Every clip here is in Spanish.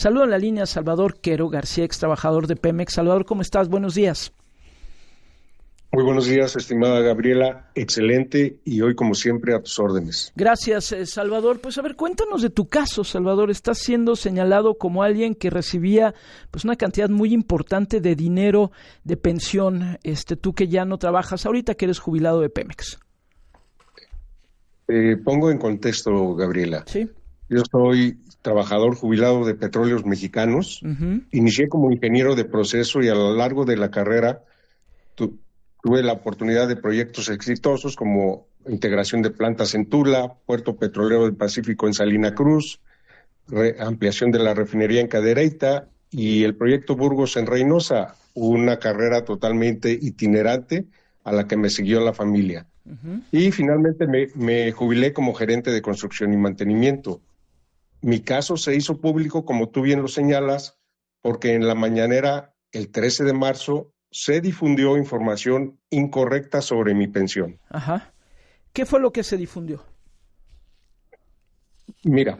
Saludo en la línea a Salvador Quero García, ex trabajador de Pemex. Salvador, ¿cómo estás? Buenos días. Muy buenos días, estimada Gabriela. Excelente, y hoy, como siempre, a tus órdenes. Gracias, Salvador. Pues a ver, cuéntanos de tu caso, Salvador. Estás siendo señalado como alguien que recibía pues una cantidad muy importante de dinero de pensión, tú que ya no trabajas ahorita, que eres jubilado de Pemex. Pongo en contexto, Gabriela. Sí. Yo soy trabajador jubilado de Petróleos Mexicanos. Uh-huh. Inicié como ingeniero de proceso y a lo largo de la carrera tuve la oportunidad de proyectos exitosos como integración de plantas en Tula, Puerto Petrolero del Pacífico en Salina Cruz, ampliación de la refinería en Cadereyta y el proyecto Burgos en Reynosa, una carrera totalmente itinerante a la que me siguió la familia. Uh-huh. Y finalmente me jubilé como gerente de construcción y mantenimiento. Mi caso se hizo público, como tú bien lo señalas, porque en la mañanera, el 13 de marzo, se difundió información incorrecta sobre mi pensión. Ajá. ¿Qué fue lo que se difundió? Mira,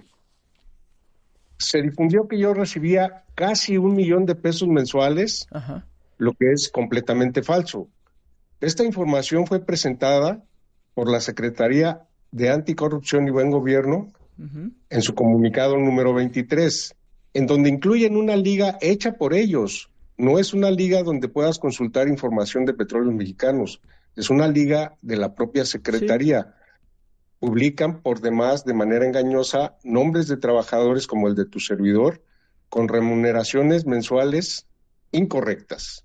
se difundió que yo recibía casi 1 millón de pesos mensuales, ajá, lo que es completamente falso. Esta información fue presentada por la Secretaría de Anticorrupción y Buen Gobierno, uh-huh, en su comunicado número 23, en donde incluyen una liga hecha por ellos. No es una liga donde puedas consultar información de Petróleos Mexicanos, es una liga de la propia Secretaría. Sí. Publican por demás, de manera engañosa, nombres de trabajadores como el de tu servidor, con remuneraciones mensuales incorrectas.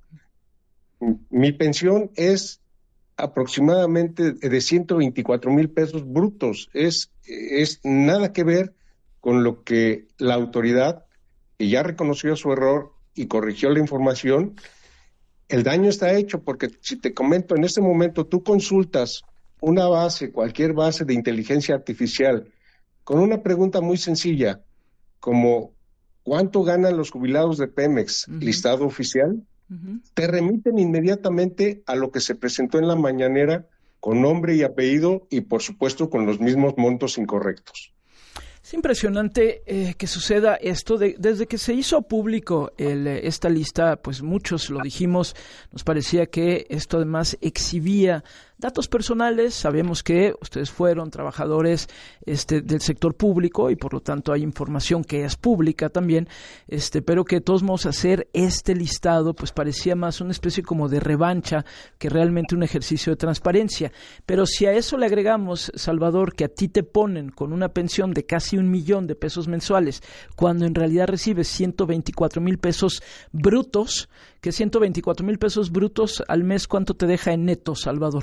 Mi pensión es aproximadamente de 124,000 pesos brutos. Es nada que ver con lo que la autoridad, que ya reconoció su error y corrigió la información. El daño está hecho porque, si te comento, en este momento tú consultas una base, cualquier base de inteligencia artificial, con una pregunta muy sencilla, como ¿cuánto ganan los jubilados de Pemex? Uh-huh. Listado oficial. Uh-huh. Te remiten inmediatamente a lo que se presentó en la mañanera, con nombre y apellido y, por supuesto, con los mismos montos incorrectos. Es impresionante que suceda esto. Desde que se hizo público esta lista, pues muchos lo dijimos, nos parecía que esto además exhibía datos personales. Sabemos que ustedes fueron trabajadores del sector público y por lo tanto hay información que es pública también, pero que de todos modos hacer este listado pues parecía más una especie como de revancha que realmente un ejercicio de transparencia. Pero si a eso le agregamos, Salvador, que a ti te ponen con una pensión de casi 1 millón de pesos mensuales, cuando en realidad recibes 124,000 pesos brutos, que 124,000 pesos brutos al mes, ¿cuánto te deja en neto, Salvador?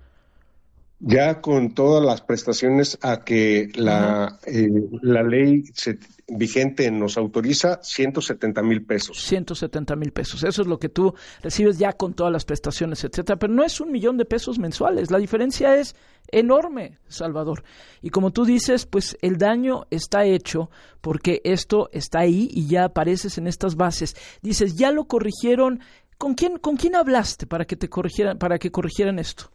Ya con todas las prestaciones a que la ley vigente nos autoriza, 170,000 pesos. 170,000 pesos. Eso es lo que tú recibes ya con todas las prestaciones, etcétera. Pero no es 1 millón de pesos mensuales. La diferencia es enorme, Salvador. Y como tú dices, pues el daño está hecho porque esto está ahí y ya apareces en estas bases. Dices, ya lo corrigieron. ¿Con quién hablaste para que corrigieran esto?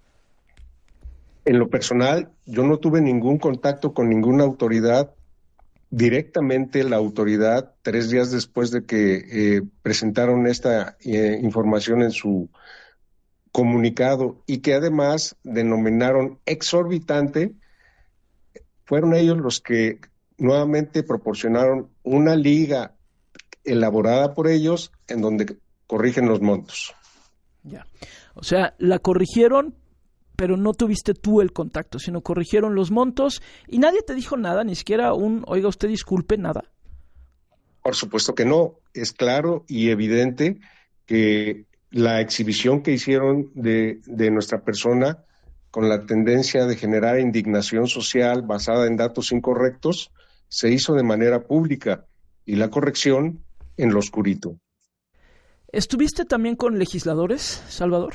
En lo personal, yo no tuve ningún contacto con ninguna autoridad. Directamente la autoridad, 3 días después de que presentaron esta información en su comunicado y que además denominaron exorbitante, fueron ellos los que nuevamente proporcionaron una liga elaborada por ellos en donde corrigen los montos. Ya, o sea, la corrigieron, pero no tuviste tú el contacto, sino corrigieron los montos y nadie te dijo nada, ni siquiera oiga, usted disculpe, nada. Por supuesto que no. Es claro y evidente que la exhibición que hicieron de nuestra persona, con la tendencia de generar indignación social basada en datos incorrectos, se hizo de manera pública y la corrección en lo oscurito. ¿Estuviste también con legisladores, Salvador?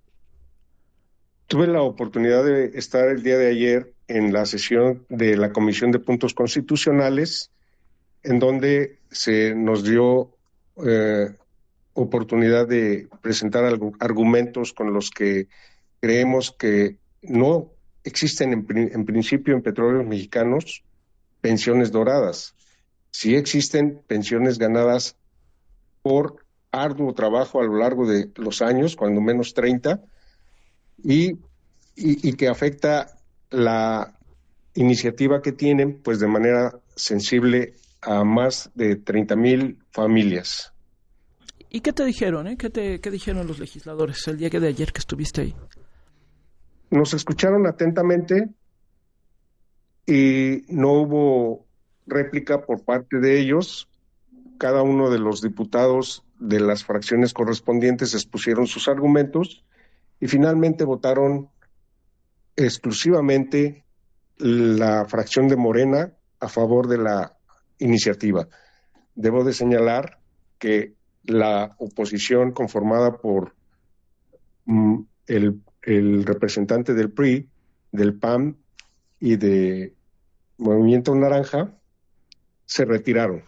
Tuve la oportunidad de estar el día de ayer en la sesión de la Comisión de Puntos Constitucionales, en donde se nos dio oportunidad de presentar argumentos con los que creemos que no existen en principio en Petróleos Mexicanos pensiones doradas. sí existen pensiones ganadas por arduo trabajo a lo largo de los años, cuando menos 30, y que afecta la iniciativa que tienen, pues de manera sensible a más de 30,000 familias. ¿Y qué te dijeron? ¿Qué dijeron los legisladores el día de ayer que estuviste ahí? Nos escucharon atentamente y no hubo réplica por parte de ellos. Cada uno de los diputados de las fracciones correspondientes expusieron sus argumentos y finalmente votaron exclusivamente la fracción de Morena a favor de la iniciativa. Debo de señalar que la oposición conformada por el representante del PRI, del PAN y de Movimiento Naranja se retiraron.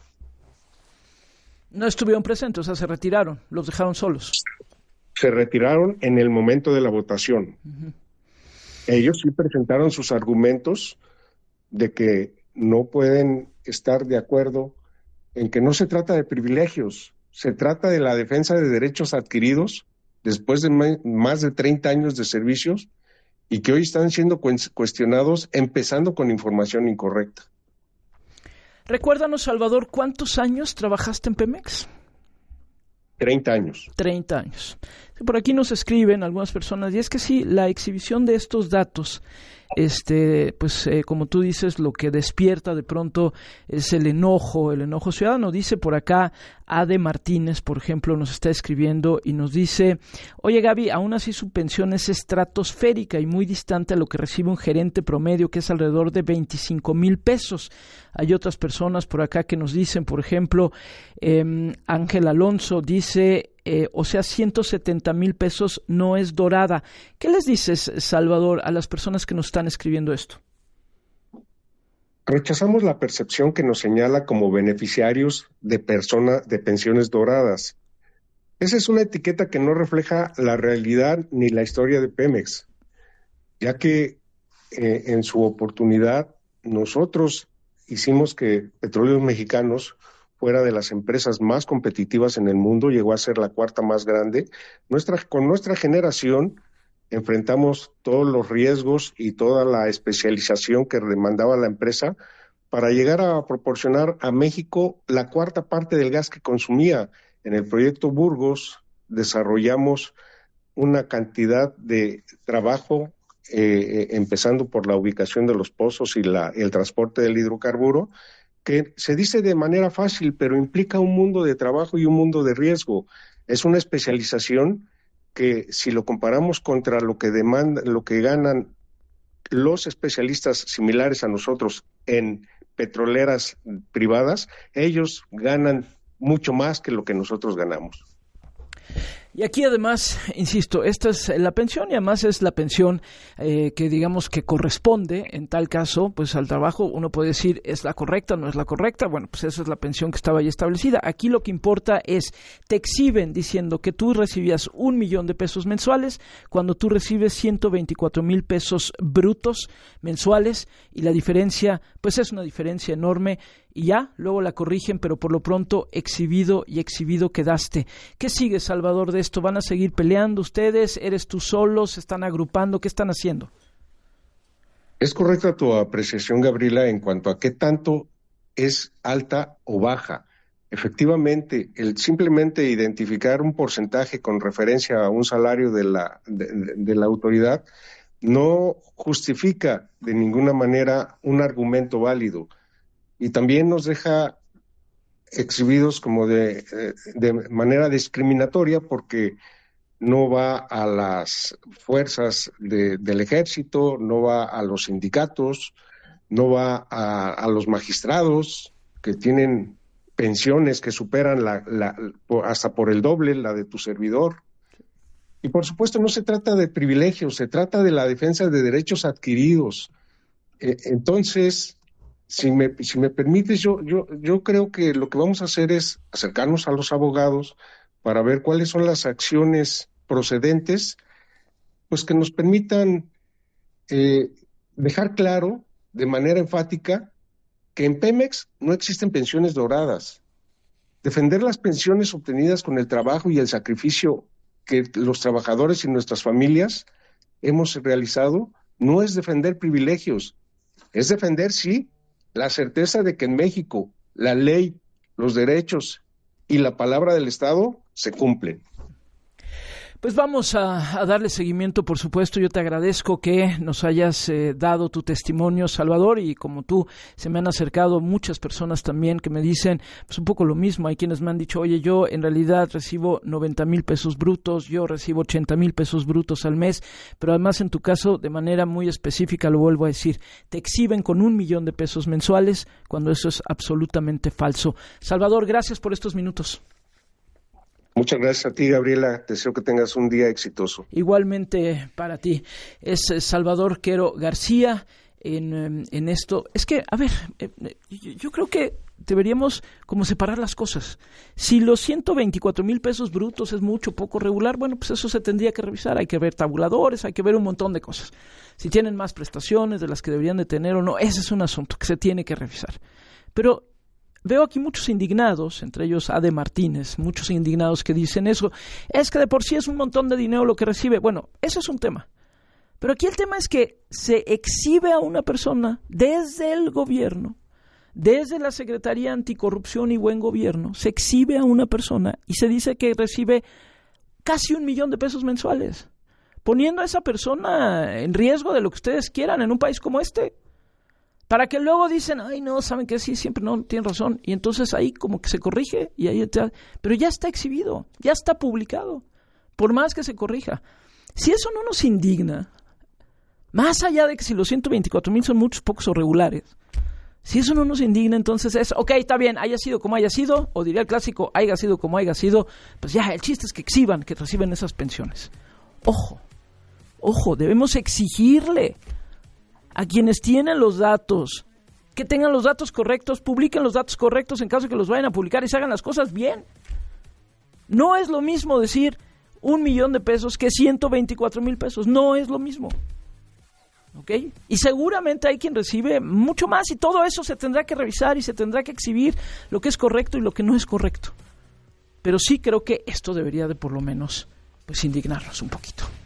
No estuvieron presentes, o sea, se retiraron, los dejaron solos. Se retiraron en el momento de la votación. Uh-huh. Ellos sí presentaron sus argumentos de que no pueden estar de acuerdo en que no se trata de privilegios, se trata de la defensa de derechos adquiridos después de más de 30 años de servicios y que hoy están siendo cuestionados empezando con información incorrecta. Recuérdanos, Salvador, ¿cuántos años trabajaste en Pemex? 30 años. 30 años. Por aquí nos escriben algunas personas, y es que sí, la exhibición de estos datos, como tú dices, lo que despierta de pronto es el enojo ciudadano. Dice por acá Ade Martínez, por ejemplo, nos está escribiendo y nos dice: oye, Gaby, aún así su pensión es estratosférica y muy distante a lo que recibe un gerente promedio, que es alrededor de 25,000 pesos. Hay otras personas por acá que nos dicen, por ejemplo, Ángel Alonso dice, 170,000 pesos no es dorada. ¿Qué les dices, Salvador, a las personas que nos están escribiendo esto? Rechazamos la percepción que nos señala como beneficiarios de pensiones doradas. Esa es una etiqueta que no refleja la realidad ni la historia de Pemex, ya que en su oportunidad nosotros hicimos que Petróleos Mexicanos fuera de las empresas más competitivas en el mundo, llegó a ser la cuarta más grande. Con nuestra generación enfrentamos todos los riesgos y toda la especialización que demandaba la empresa para llegar a proporcionar a México la cuarta parte del gas que consumía. En el proyecto Burgos desarrollamos una cantidad de trabajo, empezando por la ubicación de los pozos y el transporte del hidrocarburo, que se dice de manera fácil, pero implica un mundo de trabajo y un mundo de riesgo. Es una especialización que, si lo comparamos contra lo que ganan los especialistas similares a nosotros en petroleras privadas, ellos ganan mucho más que lo que nosotros ganamos. Y aquí además, insisto, esta es la pensión y además es la pensión que digamos que corresponde en tal caso pues al trabajo. Uno puede decir, ¿es la correcta, no es la correcta? Bueno, pues esa es la pensión que estaba ya establecida. Aquí lo que importa es, te exhiben diciendo que tú recibías 1,000,000 de pesos mensuales cuando tú recibes 124,000 pesos brutos mensuales, y la diferencia pues es una diferencia enorme. Y ya, luego la corrigen, pero por lo pronto exhibido quedaste. ¿Qué sigue, Salvador, de esto? ¿Van a seguir peleando ustedes? ¿Eres tú solo? ¿Se están agrupando? ¿Qué están haciendo? Es correcta tu apreciación, Gabriela, en cuanto a qué tanto es alta o baja. Efectivamente, el simplemente identificar un porcentaje con referencia a un salario de la autoridad no justifica de ninguna manera un argumento válido. Y también nos deja exhibidos como de manera discriminatoria, porque no va a las fuerzas del ejército, no va a los sindicatos, no va a los magistrados que tienen pensiones que superan hasta por el doble la de tu servidor. Y por supuesto no se trata de privilegios, se trata de la defensa de derechos adquiridos. Entonces, si me permites, yo creo que lo que vamos a hacer es acercarnos a los abogados para ver cuáles son las acciones procedentes, pues que nos permitan dejar claro de manera enfática que en Pemex no existen pensiones doradas. Defender las pensiones obtenidas con el trabajo y el sacrificio que los trabajadores y nuestras familias hemos realizado no es defender privilegios, es defender, sí, la certeza de que en México la ley, los derechos y la palabra del Estado se cumplen. Pues vamos a darle seguimiento, por supuesto. Yo te agradezco que nos hayas dado tu testimonio, Salvador, y como tú, se me han acercado muchas personas también que me dicen pues un poco lo mismo. Hay quienes me han dicho, oye, yo en realidad recibo 90,000 pesos brutos, yo recibo 80,000 pesos brutos al mes, pero además en tu caso, de manera muy específica, lo vuelvo a decir, te exhiben con 1,000,000 de pesos mensuales, cuando eso es absolutamente falso. Salvador, gracias por estos minutos. Muchas gracias a ti, Gabriela. Deseo que tengas un día exitoso. Igualmente para ti. Es Salvador Quero García en esto. Es que, a ver, yo creo que deberíamos como separar las cosas. Si los 124,000 pesos brutos es mucho, poco, regular, bueno, pues eso se tendría que revisar. Hay que ver tabuladores, hay que ver un montón de cosas. Si tienen más prestaciones de las que deberían de tener o no, ese es un asunto que se tiene que revisar. Pero veo aquí muchos indignados, entre ellos Ade Martínez, muchos indignados que dicen eso. Es que de por sí es un montón de dinero lo que recibe. Bueno, eso es un tema. Pero aquí el tema es que se exhibe a una persona desde el gobierno, desde la Secretaría Anticorrupción y Buen Gobierno, se exhibe a una persona y se dice que recibe casi 1,000,000 de pesos mensuales, poniendo a esa persona en riesgo de lo que ustedes quieran en un país como este. Para que luego dicen, ay no, saben que sí, siempre no, tienen razón. Y entonces ahí como que se corrige, y ahí pero ya está exhibido, ya está publicado, por más que se corrija. Si eso no nos indigna, más allá de que si los 124,000 son muchos, pocos o regulares, si eso no nos indigna, entonces es, ok, está bien, haya sido como haya sido, o diría el clásico, haya sido como haya sido, pues ya, el chiste es que exhiban, que reciben esas pensiones. Ojo, debemos exigirle a quienes tienen los datos, que tengan los datos correctos, publiquen los datos correctos en caso de que los vayan a publicar y se hagan las cosas bien. No es lo mismo decir 1,000,000 de pesos que 124,000 pesos, no es lo mismo. ¿Ok? Y seguramente hay quien recibe mucho más y todo eso se tendrá que revisar y se tendrá que exhibir lo que es correcto y lo que no es correcto. Pero sí creo que esto debería de por lo menos pues indignarnos un poquito.